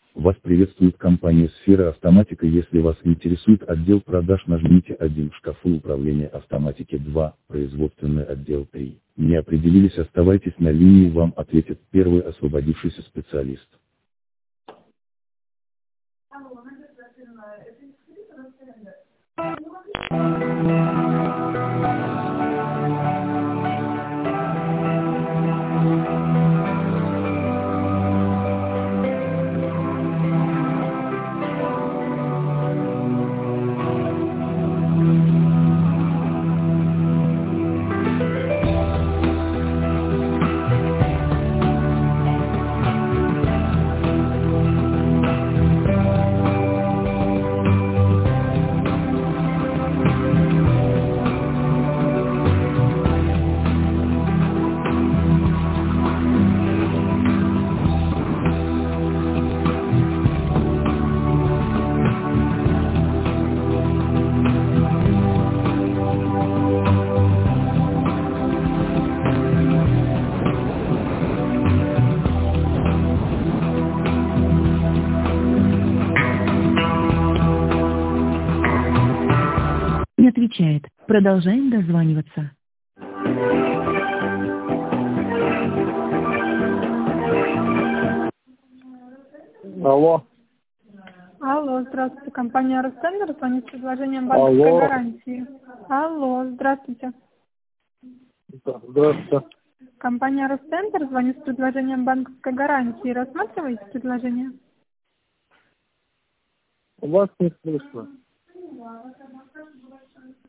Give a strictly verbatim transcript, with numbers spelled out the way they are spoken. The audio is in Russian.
Вас приветствует компания «Сфера Автоматика». Если вас интересует отдел продаж, нажмите один, в шкафу управления автоматики два, производственный отдел три. Не определились, оставайтесь на линии, вам ответит первый освободившийся специалист. Не отвечает. Продолжаем дозваниваться. Алло. Алло, здравствуйте. Компания «Ростендер» звонит с предложением банковской Алло. гарантии. Алло, здравствуйте. Да, здравствуйте. Компания «Ростендер» звонит с предложением банковской гарантии. Рассматриваете предложение? У вас не слышно.